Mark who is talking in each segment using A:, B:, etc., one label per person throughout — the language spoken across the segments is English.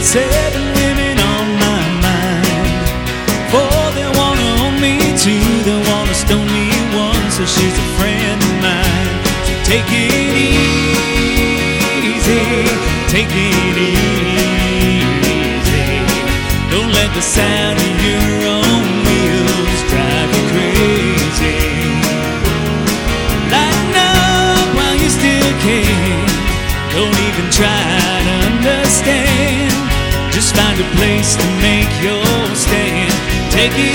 A: 7 women on my mind. 4 they wanna own me, 2 they wanna stone me, 1 so she's a friend of mine. So take it easy, take it easy. Don't let the sound of your own wheels drive you crazy. Lighten up while you still can. Don't even try to understand. Just find a place to make your stand. Take it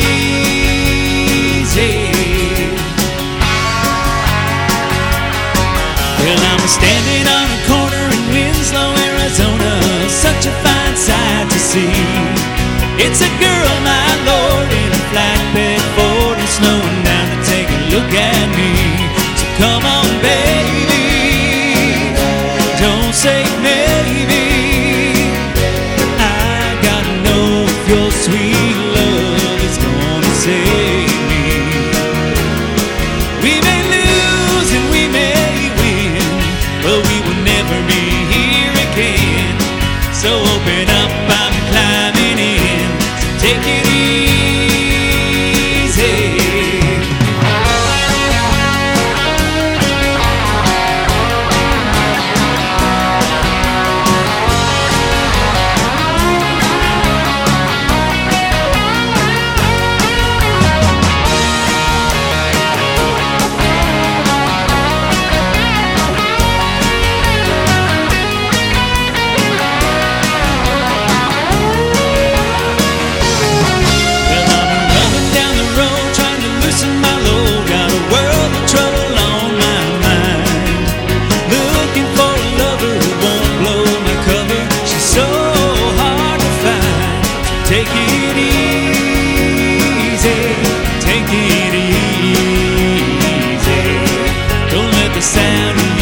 A: easy. Well, I'm standing on a corner in Winslow, Arizona. Such a fine sight to see. It's a girl, my lord, in a flatbed Ford, and slowing down to take a look at me. So come on, baby, don't say maybe. I gotta know if your sweet love is gonna save me. We may lose and we may win, but we will never be here again. So open up, I'm climbing in. So take it easy. Take it easy, take it easy. Don't let the sound